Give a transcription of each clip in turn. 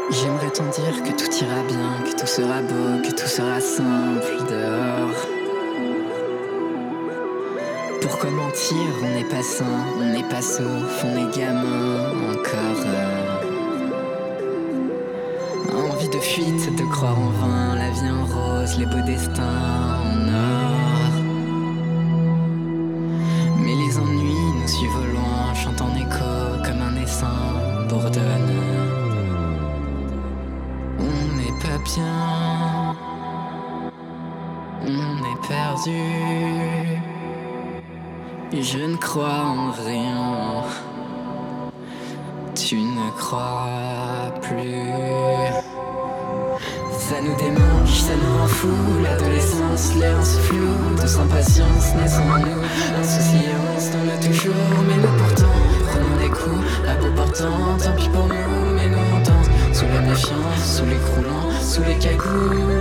J'aimerais t'en dire que tout ira bien, que tout sera beau, que tout sera simple dehors. Pourquoi mentir? On n'est pas sain, on n'est pas sauf, on est gamin encore. Envie de fuite, de croire en vain, la vie en rose, les beaux destins en or. Mais les ennuis nous suivent au loin, chantent en écho comme un essaim bourdonne. On n'est pas bien, on est perdu. Je ne crois en rien, tu ne crois plus. Ça nous démange, ça nous rend fou. L'adolescence, l'air se flou, tous impatience naissant en nous. L'insouciance tombe toujours, mais nous pourtant prenons des coups à bout portant. Tant pis pour nous, mais nous on danse sous la méfiance, sous l'écroulant, sous les cagoules.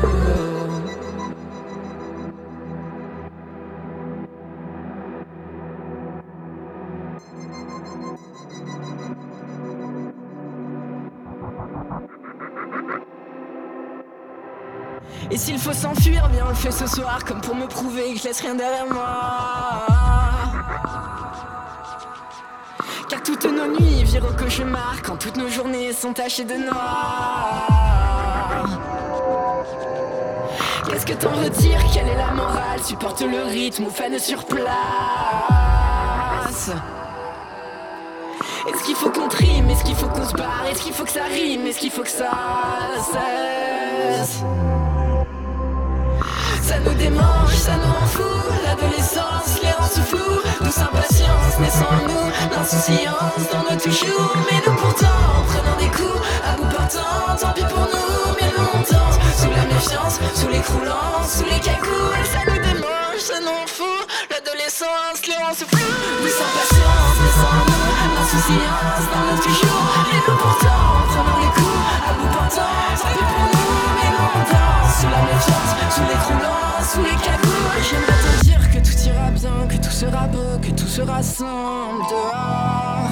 Et s'il faut s'enfuir, viens on le fait ce soir, comme pour me prouver que je laisse rien derrière moi. Car toutes nos nuits virent au cauchemar, quand toutes nos journées sont tachées de noir. Qu'est-ce que t'en retires? Quelle est la morale? Supporte le rythme ou fane sur place? Est-ce qu'il faut qu'on trime? Est-ce qu'il faut qu'on se barre? Est-ce qu'il faut que ça rime? Est-ce qu'il faut que ça cesse? Ça nous démange, ça nous rend fou. L'adolescence, les rend sous flou. Douce impatience naissant en nous. L'insouciance dans nos toujours. Mais nous pourtant, prenant des coups à bout portant. Tant pis pour nous, mais nous on danse sous la méfiance, sous l'écroulant, sous les cagoules. Ça nous démange, ça nous rend fou. L'adolescence, les rend sous flou. Douce impatience naissant en nous. L'insouciance dans nos toujours. Mais nous pourtant, prenant des coups à bout portant. Tant pis pour nous, mais nous on danse sous la méfiance, sous l'écroulant, sous les cagoules. J'aimerais te dire que tout ira bien, que tout sera beau, que tout sera simple dehors.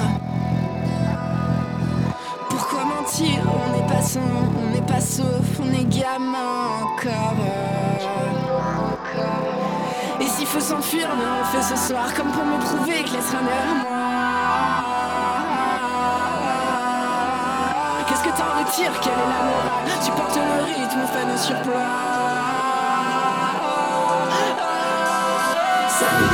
Pourquoi mentir? On n'est pas sain, on n'est pas sauf, on est gamin encore. Et s'il faut s'enfuir, ben on le fait ce soir, comme pour me prouver que je laisse rien derrière moi. Qu'est-ce que t'en retires? Quelle est la morale? Supporte le rythme, fane sur place. Ça